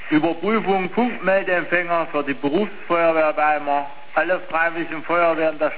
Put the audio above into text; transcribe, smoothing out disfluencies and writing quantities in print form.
Überprüfung Funkmeldeempfänger für die Berufsfeuerwehr Weimar. Alle freiwilligen Feuerwehren der